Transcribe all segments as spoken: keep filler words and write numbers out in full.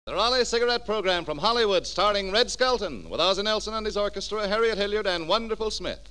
The Raleigh Cigarette Program from Hollywood, starring Red Skelton, with Ozzie Nelson and his orchestra, Harriet Hilliard, and Wonderful Smith.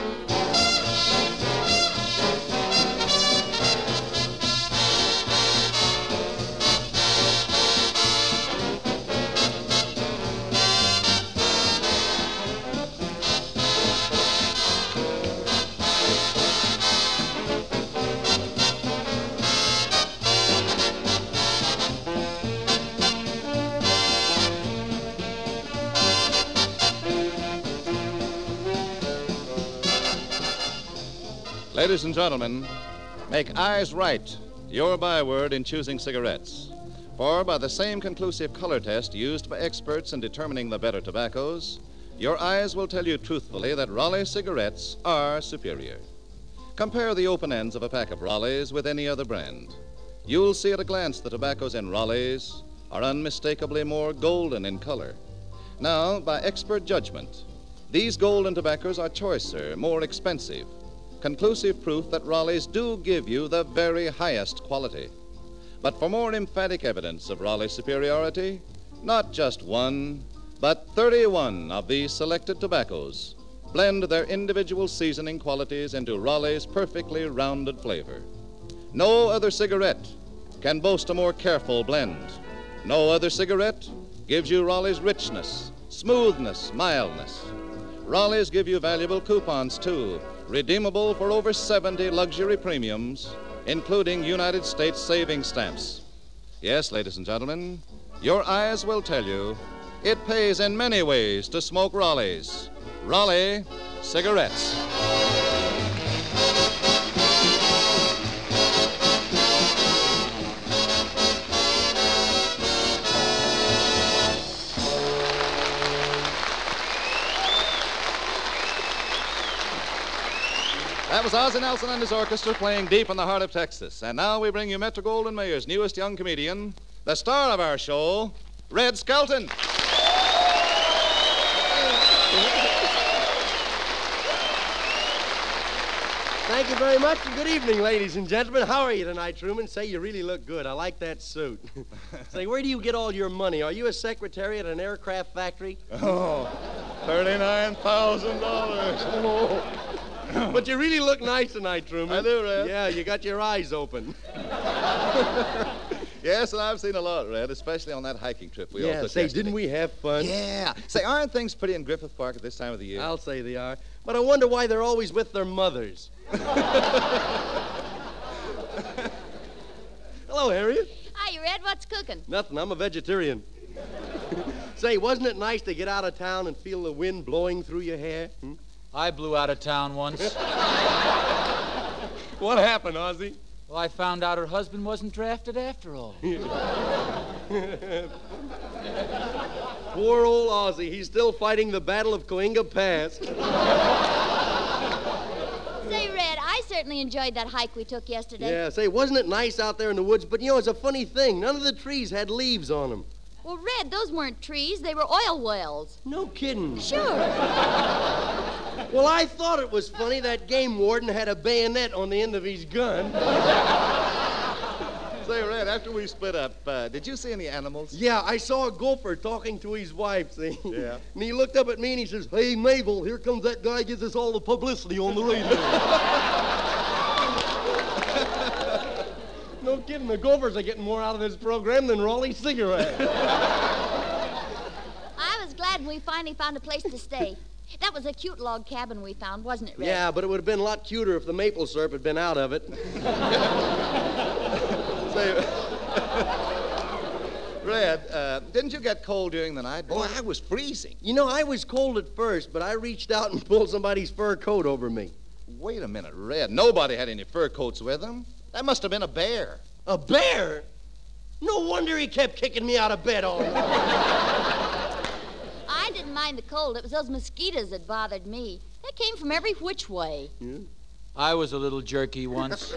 Ladies and gentlemen, make eyes right your byword in choosing cigarettes. For by the same conclusive color test used by experts in determining the better tobaccos, your eyes will tell you truthfully that Raleigh cigarettes are superior. Compare the open ends of a pack of Raleighs with any other brand. You'll see at a glance the tobaccos in Raleighs are unmistakably more golden in color. Now, by expert judgment, these golden tobaccos are choicer, more expensive. Conclusive proof that Raleighs do give you the very highest quality. But for more emphatic evidence of Raleigh's superiority, not just one, but thirty-one of these selected tobaccos blend their individual seasoning qualities into Raleigh's perfectly rounded flavor. No other cigarette can boast a more careful blend. No other cigarette gives you Raleigh's richness, smoothness, mildness. Raleighs give you valuable coupons, too, redeemable for over seventy luxury premiums, including United States savings stamps. Yes, ladies and gentlemen, your eyes will tell you it pays in many ways to smoke Raleighs. Raleigh cigarettes. That was Ozzie Nelson and his orchestra playing Deep in the Heart of Texas. And now we bring you Metro-Goldwyn-Mayer's newest young comedian, the star of our show, Red Skelton. Thank you very much, and good evening, ladies and gentlemen. How are you tonight, Truman? Say, you really look good. I like that suit. Say, where do you get all your money? Are you a secretary at an aircraft factory? Oh, thirty-nine thousand dollars. Oh. But you really look nice tonight, Truman. I do, Red. Yeah, you got your eyes open. Yes, and I've seen a lot, Red, especially on that hiking trip we all Yeah, took say, yesterday. didn't we have fun? Yeah. Say, aren't things pretty in Griffith Park at this time of the year? I'll say they are. But I wonder why they're always with their mothers. Hello, Harriet. Hi, Red. What's cooking? Nothing. I'm a vegetarian. Say, wasn't it nice to get out of town and feel the wind blowing through your hair? Hmm? I blew out of town once. What happened, Ozzie? Well, I found out her husband wasn't drafted after all. Poor old Ozzie. He's still fighting the Battle of Coinga Pass. Say, Red, I certainly enjoyed that hike we took yesterday. Yeah, say, wasn't it nice out there in the woods? But, you know, it's a funny thing. None of the trees had leaves on them. Well, Red, those weren't trees. They were oil wells. No kidding. Sure. Well, I thought it was funny that game warden had a bayonet on the end of his gun. Say, Red, after we split up, uh, did you see any animals? Yeah, I saw a gopher talking to his wife, see? Yeah. And he looked up at me and he says, "Hey, Mabel, here comes that guy gives us all the publicity on the radio." No kidding, the gophers are getting more out of this program than Raleigh cigarettes. I was glad when we finally found a place to stay. That was a cute log cabin we found, wasn't it, Red? Yeah, but it would have been a lot cuter if the maple syrup had been out of it. Say, Red, uh, didn't you get cold during the night? Boy, I was freezing. You know, I was cold at first, but I reached out and pulled somebody's fur coat over me. Wait a minute, Red. Nobody had any fur coats with them. That must have been a bear. A bear? No wonder he kept kicking me out of bed all night. I didn't mind the cold. It was those mosquitoes that bothered me. They came from every which way. Yeah. I was a little jerky once.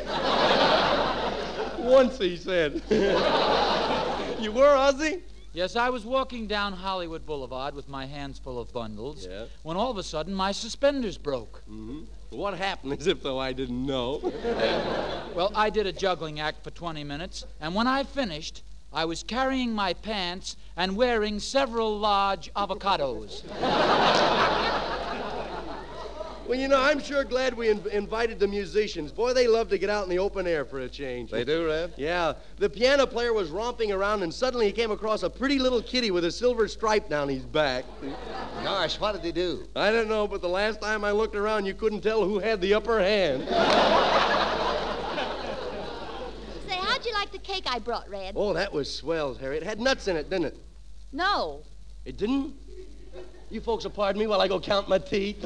Once, he said. You were, Ozzie? Yes, I was walking down Hollywood Boulevard with my hands full of bundles Yeah. when all of a sudden my suspenders broke. Mm-hmm. What happened, as if though I didn't know? Well, I did a juggling act for twenty minutes, and when I finished, I was carrying my pants and wearing several large avocados. Well, you know, I'm sure glad we in- invited the musicians. Boy, they love to get out in the open air for a change. They do, Red? Yeah. The piano player was romping around, and suddenly he came across a pretty little kitty with a silver stripe down his back. Gosh, what did he do? I don't know, but the last time I looked around, you couldn't tell who had the upper hand. Say, how'd you like the cake I brought, Red? Oh, that was swell, Harry. It had nuts in it, didn't it? No. It didn't? You folks will pardon me while I go count my teeth.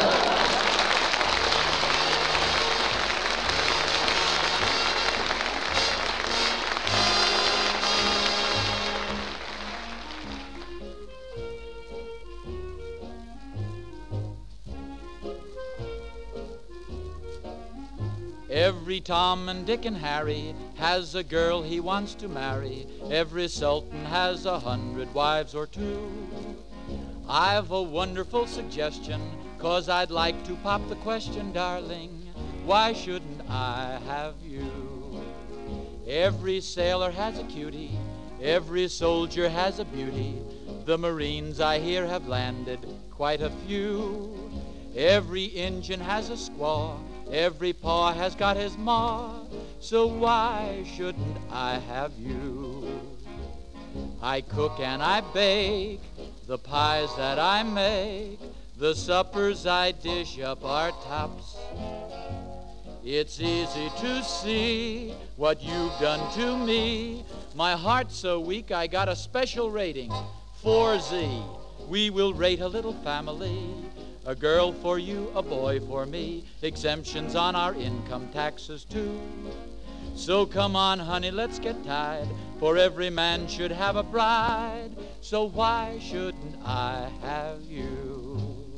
Every Tom and Dick and Harry has a girl he wants to marry. Every Sultan has a hundred wives or two. I've a wonderful suggestion, 'cause I'd like to pop the question, darling. Why shouldn't I have you? Every sailor has a cutie. Every soldier has a beauty. The Marines, I hear, have landed quite a few. Every Injun has a squaw. Every paw has got his ma. So why shouldn't I have you? I cook and I bake the pies that I make. The suppers I dish up are tops. It's easy to see what you've done to me. My heart's so weak I got a special rating, four Z. We will rate a little family. A girl for you, a boy for me. Exemptions on our income taxes too. So come on, honey, let's get tied. For every man should have a bride. So why shouldn't I have you?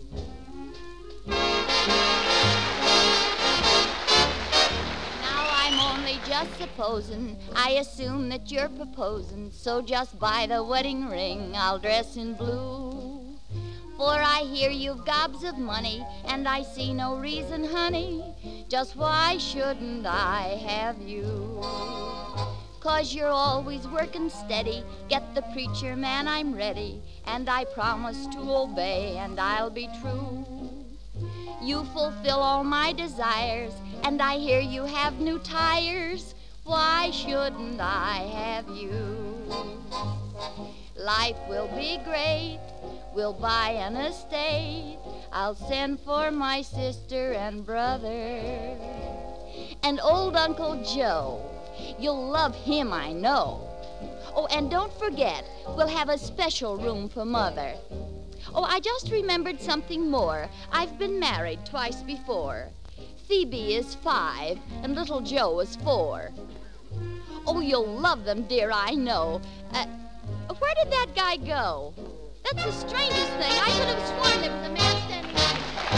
Now I'm only just supposing. I assume that you're proposing. So just buy the wedding ring. I'll dress in blue. For I hear you've gobs of money, and I see no reason, honey, just why shouldn't I have you? 'Cause you're always working steady, get the preacher man, I'm ready, and I promise to obey, and I'll be true. You fulfill all my desires, and I hear you have new tires, why shouldn't I have you? Life will be great. We'll buy an estate. I'll send for my sister and brother. And old Uncle Joe. You'll love him, I know. Oh, and don't forget, we'll have a special room for Mother. Oh, I just remembered something more. I've been married twice before. Phoebe is five, and little Joe is four. Oh, you'll love them, dear, I know. Uh, where did that guy go? That's the strangest thing. I could have sworn there was a man standing right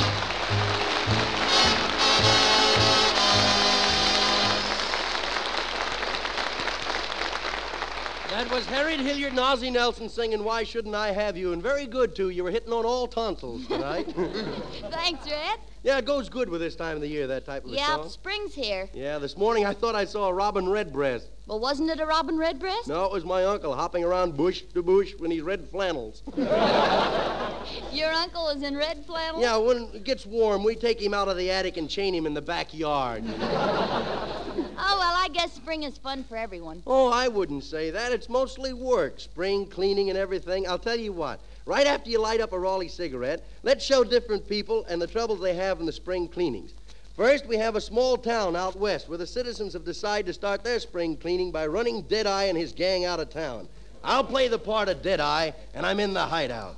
That was Harriet Hilliard and Ozzie Nelson singing Why Shouldn't I Have You? And very good, too. You were hitting on all tonsils tonight. Thanks, Red. Yeah, it goes good with this time of the year, that type of a Yep, song. spring's here. Yeah, this morning I thought I saw a robin redbreast. Well, wasn't it a robin redbreast? No, it was my uncle hopping around bush to bush when he's red flannels. Your uncle is in red flannels? Yeah, when it gets warm, we take him out of the attic and chain him in the backyard. You know? Oh, well, I guess spring is fun for everyone. Oh, I wouldn't say that. It's mostly work, spring cleaning and everything. I'll tell you what. Right after you light up a Raleigh cigarette, let's show different people and the troubles they have in the spring cleanings. First, we have a small town out west where the citizens have decided to start their spring cleaning by running Deadeye and his gang out of town. I'll play the part of Deadeye, and I'm in the hideout.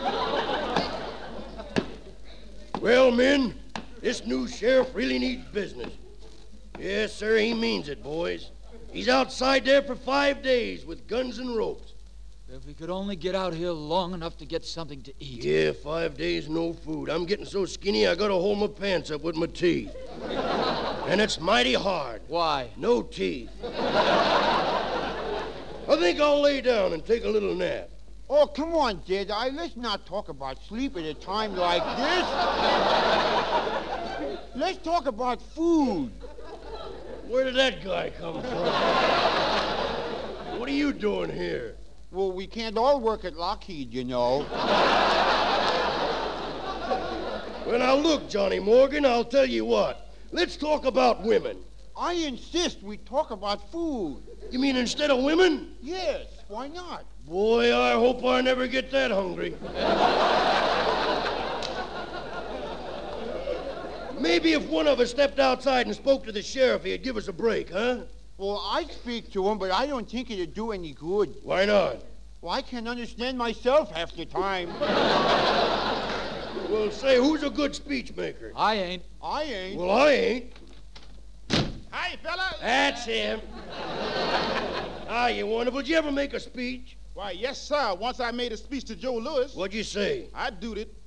Well, men, this new sheriff really needs business. Yes, sir, he means it, boys. He's outside there for five days with guns and ropes. If we could only get out here long enough to get something to eat. Yeah, five days, no food. I'm getting so skinny I gotta hold my pants up with my teeth. And it's mighty hard. Why? No teeth. I think I'll lay down and take a little nap. Oh, come on, Deadeye. Let's not talk about sleep at a time like this. Let's talk about food. Where did that guy come from? What what are you doing here? Well, we can't all work at Lockheed, you know. Well, now look, Johnny Morgan, I'll tell you what. Let's talk about women. I insist we talk about food. You mean instead of women? Yes, why not? Boy, I hope I never get that hungry. Maybe if one of us stepped outside and spoke to the sheriff, he'd give us a break, huh? Well, I'd speak to him, but I don't think it'd do any good. Why not? Well, I can't understand myself half the time. Well, say, who's a good speech maker? I ain't. I ain't. Well, I ain't. Hi, fella. That's him. Ah, you wonderful. Did you ever make a speech? Why, yes, sir. Once I made a speech to Joe Louis. What'd you say? I doed it.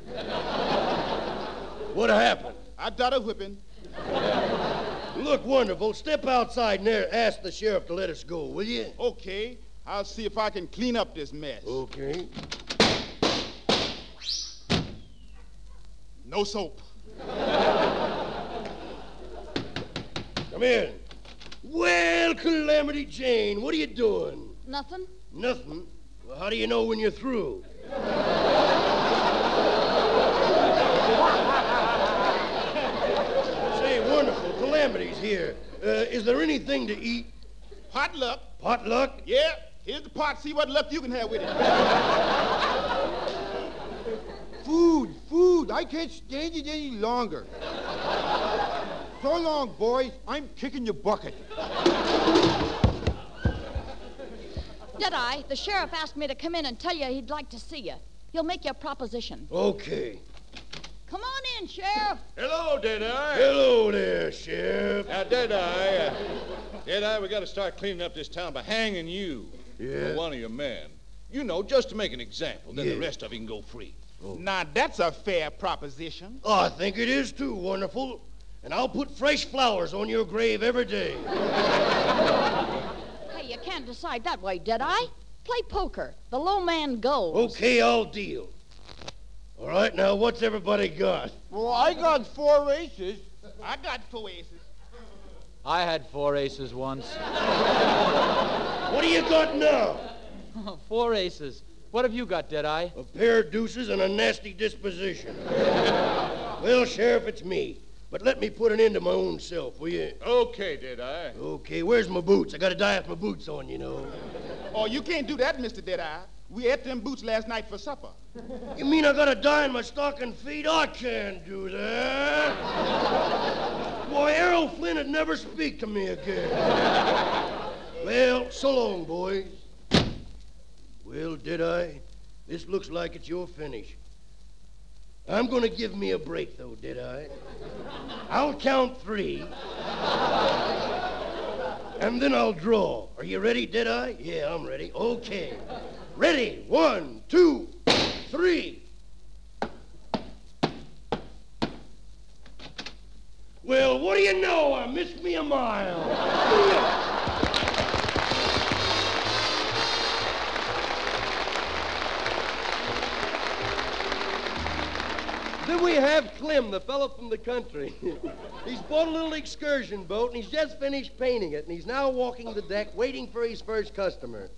What happened? I done a whipping. Look, wonderful. Step outside and there, ask the sheriff to let us go, will you? Okay. I'll see if I can clean up this mess. Okay. No soap. Come in. Well, Calamity Jane, what are you doing? Nothing. Nothing. Well, how do you know when you're through? Say, wonderful. Calamity's here. Uh, is there anything to eat? Potluck. Potluck? Yeah. Here's the pot. See what luck you can have with it. Food, food. I can't stand it any longer. So long, boys. I'm kicking the bucket. Deadeye, the sheriff asked me to come in and tell you he'd like to see you. He'll make you a proposition. Okay. Come on in, Sheriff. Hello, Deadeye. Hello there, Sheriff. Now, Deadeye, uh, Deadeye, we got to start cleaning up this town by hanging you. Yeah? Or one of your men. You know, just to make an example. Then Yeah. the rest of you can go free. Now, that's a fair proposition. Oh, I think it is, too, wonderful. And I'll put fresh flowers on your grave every day. Hey, you can't decide that way, Deadeye. Play poker. The low man goes. Okay, I'll deal. All right, now, what's everybody got? Well, I got four aces. I got four aces. I had four aces once. What do you got now? Four aces. What have you got, Deadeye? A pair of deuces and a nasty disposition. Well, Sheriff, it's me. But let me put an end to my own self, will you? Okay, Deadeye. Okay, where's my boots? I gotta die with my boots on, you know. Oh, you can't do that, Mister Deadeye. We ate them boots last night for supper. You mean I gotta die in my stocking feet? I can't do that. Boy, Errol Flynn would never speak to me again. Well, so long, boys. Well, did I? This looks like it's your finish. I'm gonna give me a break, though, did I? I'll count three. And then I'll draw. Are you ready, did I? Yeah, I'm ready. Okay. Ready? One, two, three. Well, what do you know? I missed me a mile. Then we have Clem, the fellow from the country. He's bought a little excursion boat, and he's just finished painting it, and he's now walking the deck waiting for his first customer.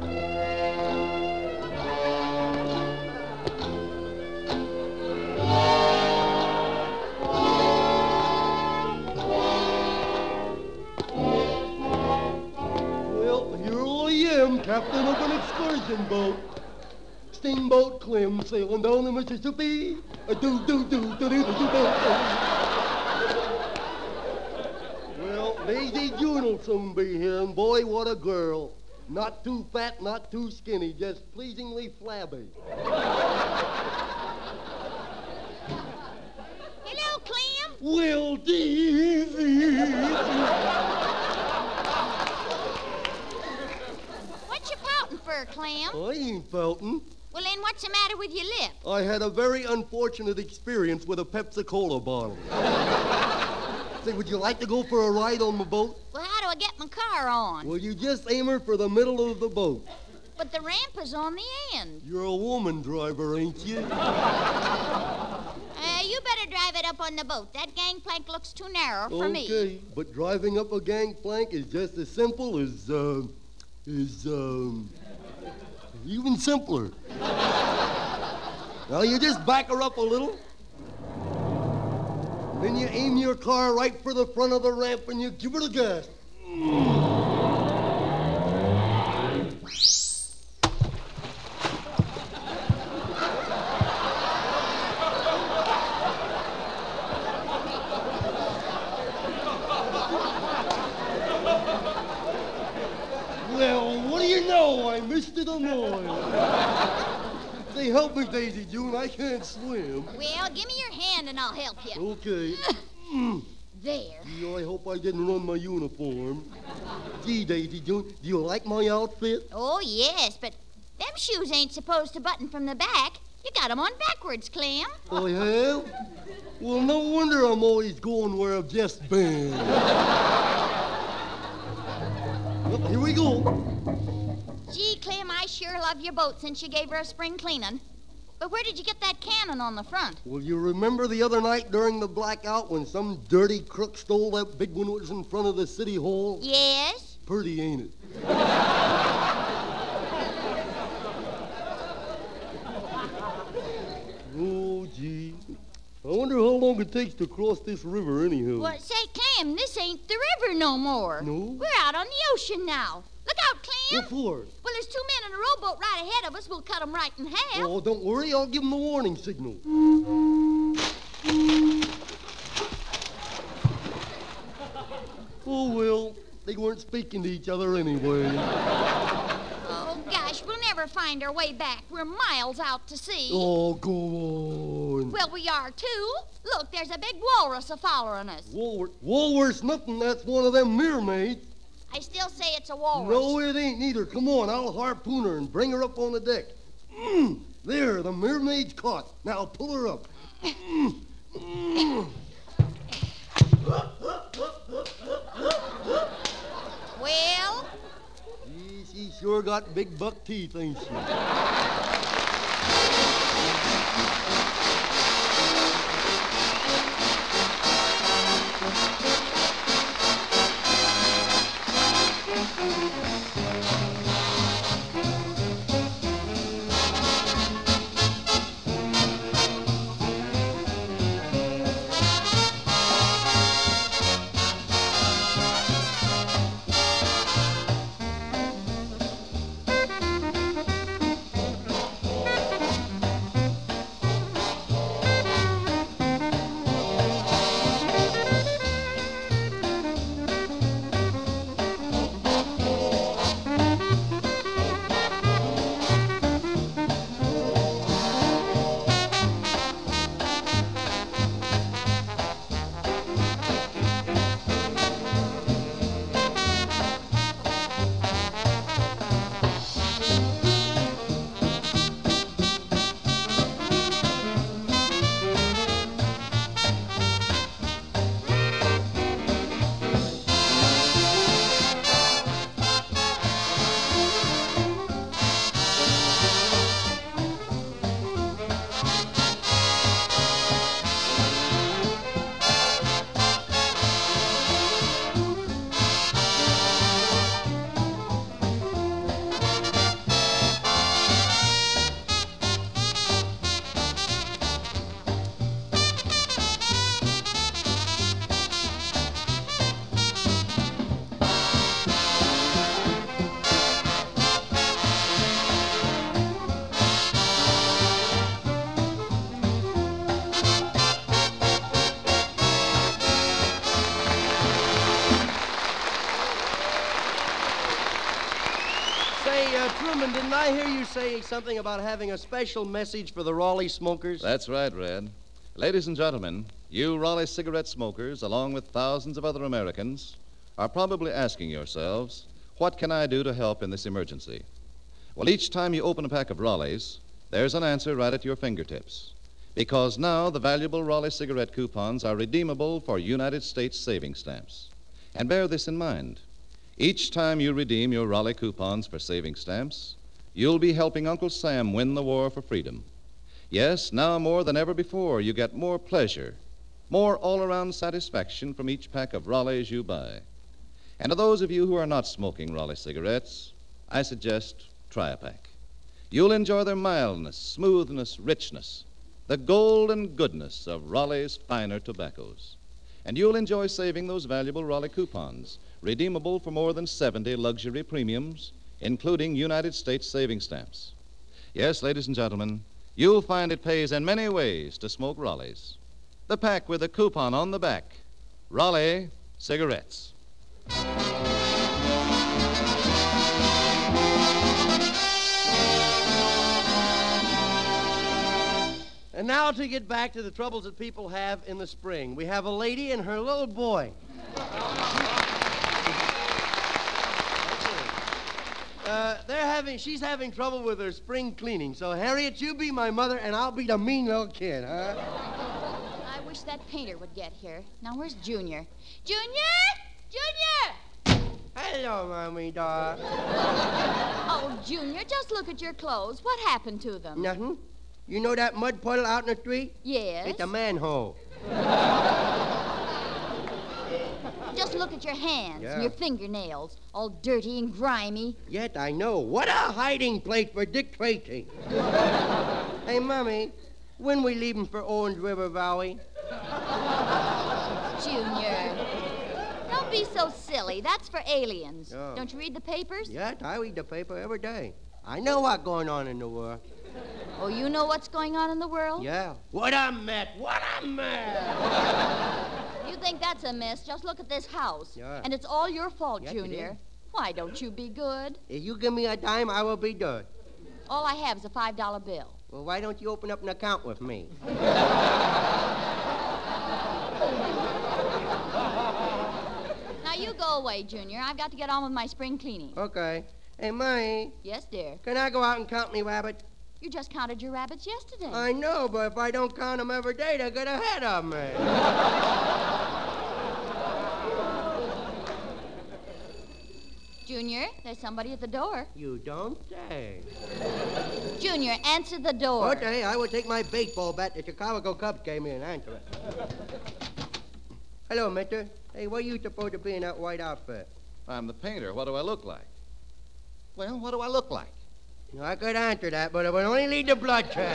Well, here I am, captain of an excursion boat. Steamboat Clem sailing down the Mississippi. A do do do do do do do. Well, Daisy June will soon be here, and boy, what a girl! Not too fat, not too skinny, just pleasingly flabby. Hello, Clem. Well, Daisy. What you pouting for, Clem? I ain't fountain. Well, then what's the matter with your lip? I had a very unfortunate experience with a Pepsi-Cola bottle. Say, would you like to go for a ride on my boat? Well, how do I get my car on? Well, you just aim her for the middle of the boat. But the ramp is on the end. You're a woman driver, ain't you? Uh, you better drive it up on the boat. That gangplank looks too narrow for me. Okay, but driving up a gangplank is just as simple as, uh, is um, even simpler. Now, you just back her up a little. Then you aim your car right for the front of the ramp and you give her the gas. Well, what do you know? I missed it on oil. Say, help me, Daisy June. I can't swim. Well, give me your hand and I'll help you. Okay. There. Gee, I hope I didn't run my uniform. Gee, Daisy June, do you like my outfit? Oh, yes, but them shoes ain't supposed to button from the back. You got 'em on backwards, Clem. I have? Well, no wonder I'm always going where I've just been. Well, here we go. Gee, Clem, I sure love your boat since you gave her a spring cleaning. But where did you get that cannon on the front? Well, you remember the other night during the blackout when some dirty crook stole that big one that was in front of the city hall? Yes? Pretty, ain't it? Oh, gee. I wonder how long it takes to cross this river anyhow. Well, say, Clem, this ain't the river no more. No? We're out on the ocean now. Look out, Clem. What for? Well, there's two men in a rowboat right ahead of us. We'll cut 'em right in half. Oh, don't worry. I'll give them the warning signal. Oh, well, they weren't speaking to each other anyway. Oh, gosh, we'll never find our way back. We're miles out to sea. Oh, go on. Well, we are, too. Look, there's a big walrus a-following us. Walrus, walrus nothing. That's one of them mermaids. I still say it's a walrus. No, it ain't neither. Come on, I'll harpoon her and bring her up on the deck. Mm, there, the mermaid's caught. Now pull her up. Mm, mm. Well? Gee, she sure got big buck teeth, ain't she? Truman, didn't I hear you say something about having a special message for the Raleigh smokers? That's right, Red. Ladies and gentlemen, you Raleigh cigarette smokers, along with thousands of other Americans, are probably asking yourselves, what can I do to help in this emergency? Well, each time you open a pack of Raleighs, there's an answer right at your fingertips. Because now the valuable Raleigh cigarette coupons are redeemable for United States savings stamps. And bear this in mind. Each time you redeem your Raleigh coupons for savings stamps, you'll be helping Uncle Sam win the war for freedom. Yes, now more than ever before, you get more pleasure, more all-around satisfaction from each pack of Raleighs you buy. And to those of you who are not smoking Raleigh cigarettes, I suggest try a pack. You'll enjoy their mildness, smoothness, richness, the golden goodness of Raleigh's finer tobaccos. And you'll enjoy saving those valuable Raleigh coupons, redeemable for more than seventy luxury premiums, including United States savings stamps. Yes, ladies and gentlemen, you'll find it pays in many ways to smoke Raleigh's. The pack with a coupon on the back. Raleigh cigarettes. And now to get back to the troubles that people have in the spring. We have a lady and her little boy. Uh, they're having, she's having trouble with her spring cleaning. So, Harriet, you be my mother, and I'll be the mean little kid, huh? I wish that painter would get here. Now, where's Junior? Junior! Junior! Hello, Mommy, doll. Oh, Junior, just look at your clothes. What happened to them? Nothing. You know that mud puddle out in the street? Yes. It's a manhole. Just look at your hands Yeah. and your fingernails, all dirty and grimy. Yet I know. What a hiding place for Dick Tracy. Hey, Mommy, when we leaving for Orange River Valley? Junior, don't be so silly. That's for aliens. Oh. Don't you read the papers? Yes, I read the paper every day. I know what's going on in the world. Oh, you know what's going on in the world? Yeah. What a mess. What a mess. You think that's a mess? Just look at this house. Yeah. And it's all your fault, Yes, it Junior. is. Why don't you be good? If you give me a dime, I will be good. All I have is a five dollar bill. Well, why don't you open up an account with me? Now, you go away, Junior. I've got to get on with my spring cleaning. Okay. Hey, Mommy, Yes, dear. can I go out and count me rabbits? You just counted your rabbits yesterday. I know, but if I don't count them every day, they get ahead of me. Junior, there's somebody at the door. You don't say. Junior, answer the door. Okay, I will take my baseball bat the Chicago Cubs gave me and answer it. Hello, mister. Hey, what are you supposed to be in that white outfit? I'm the painter. What do I look like? Well, what do I look like? No, I could answer that, but it would only lead to bloodshed.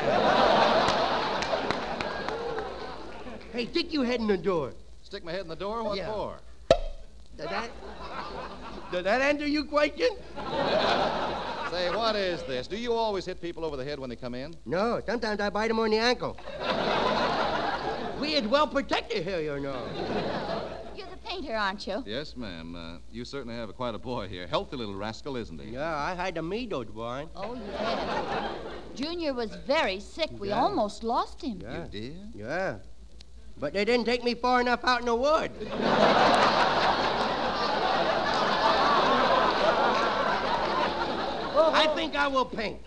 Hey, stick your head in the door. Stick my head in the door? What Yeah. for? Does that, does that answer your question? Say, what is this? Do you always hit people over the head when they come in? No, sometimes I bite them on the ankle. We is well protected here, you know. You're the painter, aren't you? Yes, ma'am. Uh, you certainly have a, quite a boy here. Healthy little rascal, isn't he? Yeah, I had to meet those boys. Oh, yes. Junior was very sick. We Yeah. almost lost him. Yeah. You did? Yeah. But they didn't take me far enough out in the woods. I think I will paint.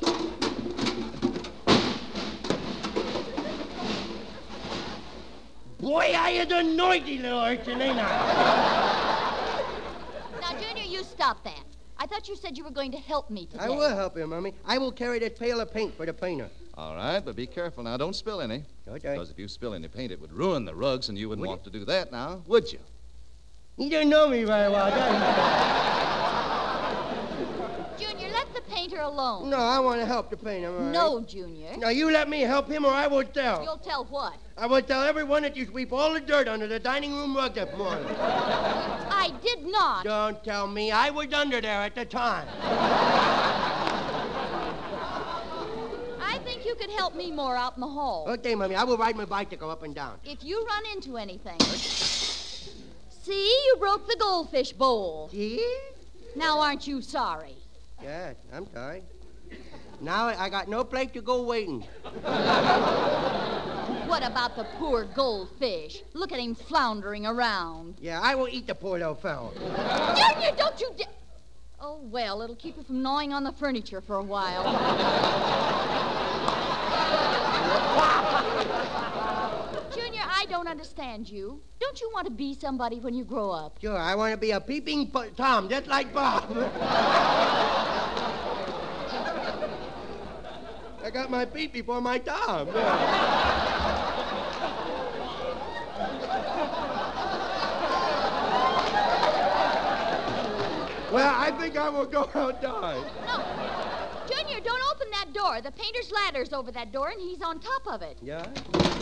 Boy, I is a noisy little urchin, ain't I? Now, Junior, you stop that. I thought you said you were going to help me today. I will help you, Mummy. I will carry this pail of paint for the painter. All right, but be careful now. Don't spill any. Okay. Because if you spill any paint, it would ruin the rugs, and you wouldn't Would want to do that now, would you? You don't know me very well, does Junior, let the painter alone. you? No, I want to help the painter, all right? No, Junior. Now, you let me help him or I will tell. You'll tell what? I will tell everyone that you sweep all the dirt under the dining room rug this morning. I did not. Don't tell me. I was under there at the time. I think you could help me more out in the hall. Okay, Mummy, I will ride my bicycle up and down. If you run into anything. See, you broke the goldfish bowl. See? Now, aren't you sorry? Yes, I'm sorry. Now I got no place to go waiting. What about the poor goldfish? Look at him floundering around. Yeah, I will eat the poor little fellow. Junior, don't you da- Oh, well, it'll keep you from gnawing on the furniture for a while. Junior, I don't understand you. Don't you want to be somebody when you grow up? Sure, I want to be a peeping po- Tom, just like Bob. I got my peep before my Tom. Well, I think I will go outside. No. Junior, don't open that door. The painter's ladder's over that door, and he's on top of it. Yeah?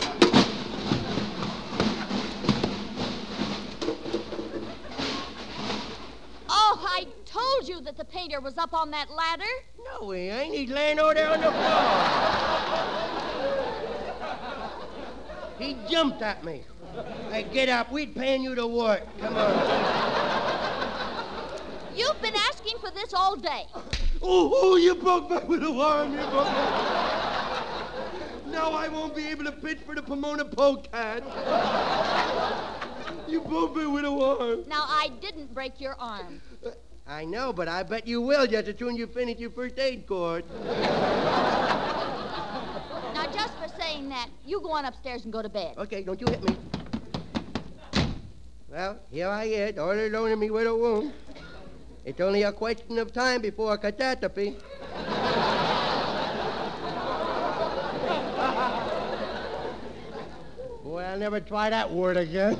Oh, I told you that the painter was up on that ladder. No, he ain't. He's laying over there on the floor. He jumped at me. Hey, get up. We'd paying you to work. Come on. You've been asking for this all day. Oh, oh, you broke back with a worm. You broke back. Now I won't be able to pitch for the Pomona Polecat. You broke me with a worm. Now, I didn't break your arm. I know, but I bet you will just as soon as you finish your first aid course. Now, just for saying that, you go on upstairs and go to bed. Okay, don't you hit me. Well, here I is, all alone in me with a wound. It's only a question of time before a catastrophe. Boy, I'll never try that word again.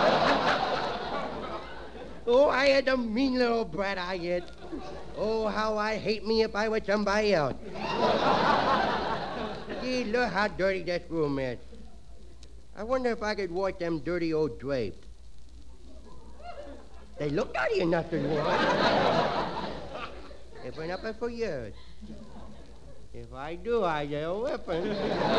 Oh, I had a mean little brat, I had. Oh, how I hate me if I were somebody else. Gee, look how dirty this room is. I wonder if I could wash them dirty old drapes. They look dirty enough to wash. They've been up there for years. If I do, I get a whipping.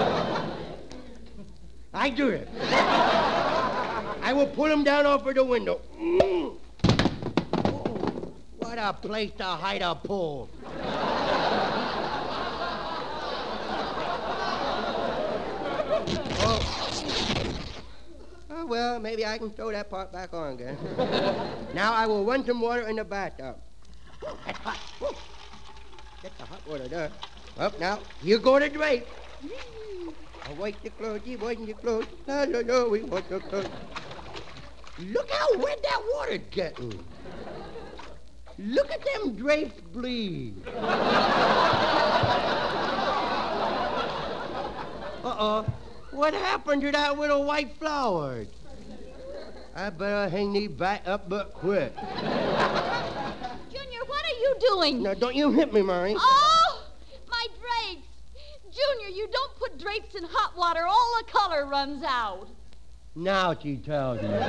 I do it. I will pull them down off of the window. Mm. Oh, what a place to hide a pole. Oh. Oh, well, maybe I can throw that part back on again. Now I will run some water in the bathtub. That's hot. Woo. Get the hot water there. Up now, here go the drape. I wash the clothes, you wash your clothes. No, no, no, we wash your clothes. Look how wet that water's getting. Look at them drapes bleed. Uh-oh. What happened to that little white flower? I better hang these back up but quick. Junior, what are you doing? Now, don't you hit me, Mary. Oh, my drapes. Junior, you don't put drapes in hot water. All the color runs out. Now she tells me.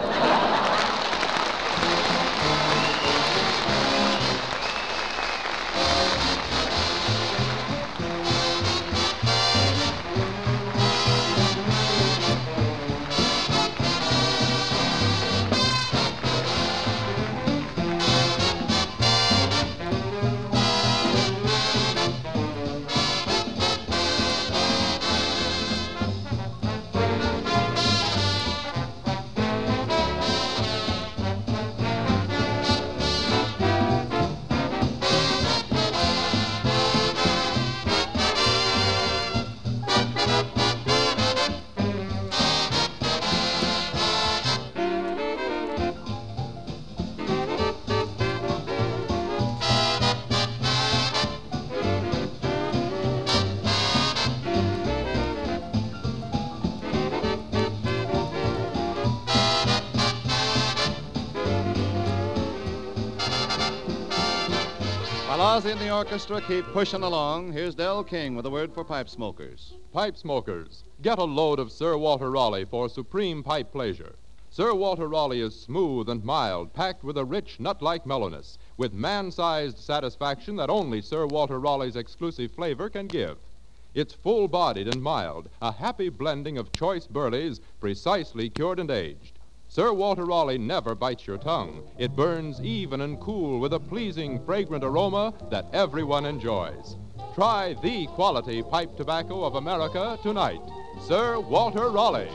While Ozzie and the orchestra keep pushing along, here's Del King with a word for pipe smokers. Pipe smokers, get a load of Sir Walter Raleigh for supreme pipe pleasure. Sir Walter Raleigh is smooth and mild, packed with a rich, nut-like mellowness, with man-sized satisfaction that only Sir Walter Raleigh's exclusive flavor can give. It's full-bodied and mild, a happy blending of choice burleys, precisely cured and aged. Sir Walter Raleigh never bites your tongue. It burns even and cool with a pleasing, fragrant aroma that everyone enjoys. Try the quality pipe tobacco of America tonight. Sir Walter Raleigh.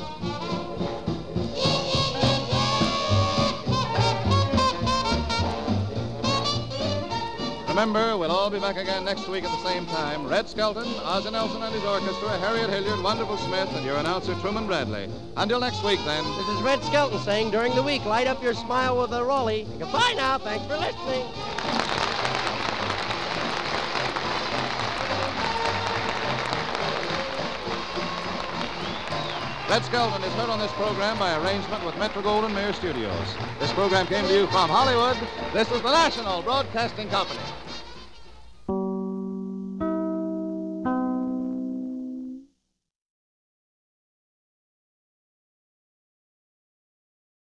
Remember, we'll all be back again next week at the same time. Red Skelton, Ozzie Nelson and his orchestra, Harriet Hilliard, Wonderful Smith, and your announcer, Truman Bradley. Until next week, then. This is Red Skelton saying during the week, light up your smile with a Raleigh. Goodbye now. Thanks for listening. Red Skelton is heard on this program by arrangement with Metro-Goldwyn-Mayer Studios. This program came to you from Hollywood. This is the National Broadcasting Company.